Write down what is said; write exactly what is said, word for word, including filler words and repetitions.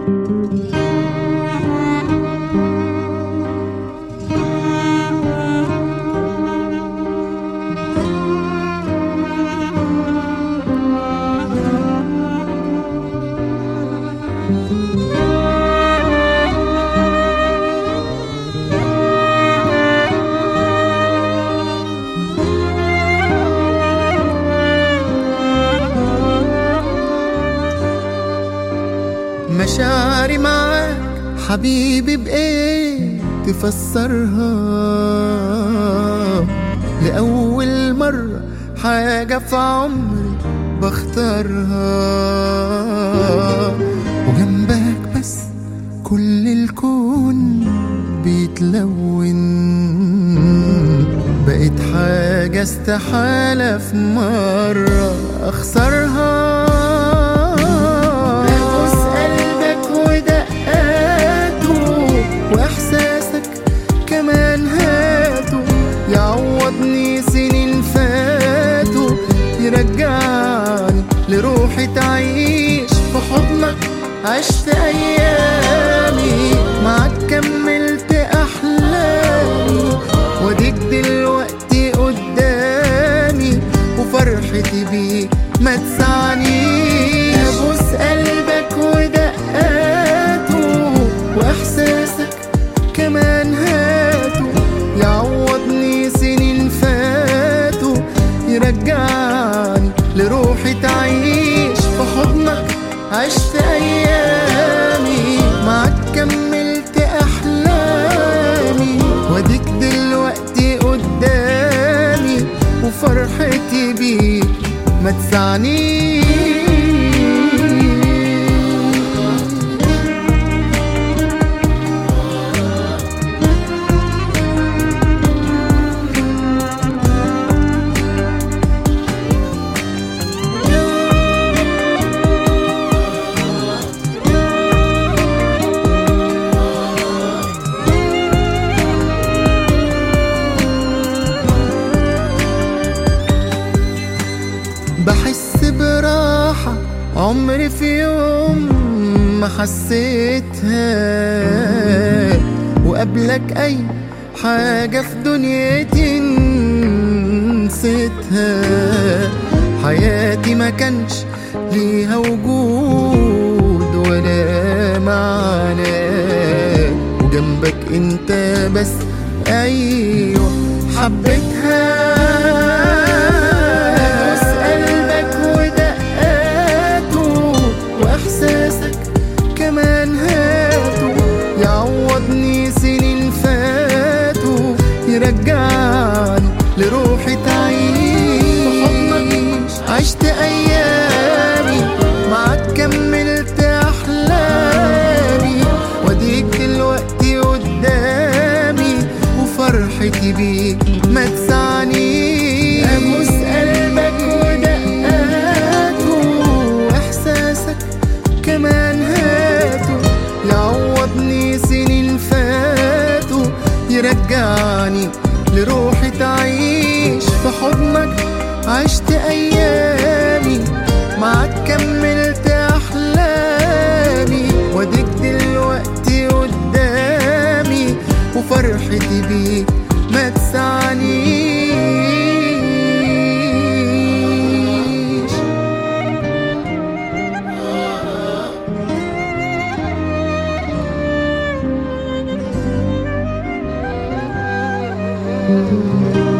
مشاعري معاك حبيبي بإيه تفسرها؟ لأول مرة حاجة في عمري بختارها، وجنبك بس كل الكون بيتلون، بقيت حاجة استحالة في مرة أخسرها. واحساسك كمان هاته يعوضني سنين فاتوا، يرجعني لروحي تعيش في حضنك. عشت ايامي معاك كملت احلامي، واديك دلوقتي قدامي وفرحتي بيك ما تسعنيش. ابوس قلبك ودقاته واحساسك كمان هاته يعوضني سنين فاتوا، يرجعني لروحي تعيش في حضنك. عشت ايامي معاك كملت احلامي، واديك دلوقتي قدامي وفرحتي بيك ما تسعنيش. بحس براحة عمري في يوم ما حسيتها، وقبلك أي حاجة في دنيتي نسيتها. حياتي ما كانش ليها وجود ولا معنى، وجنبك انت بس أيوة حبيتها. كمان هاته يعوضني سنين فاتوا، يرجعني لروحي تعيش. عشت ايامي معاك كملت احلامي، واديك دلوقتي قدامي وفرحتي بيك ما تسعنيش. ابوس قلبك ودقاته واحساسك كمان هاته يعوضني سنين فاتوا، يرجعني لروحي تعيش في حضنك. عشت ايامي معاك كملت احلامي، واديك دلوقتي قدامي وفرحتي بيك ما تسعنيش.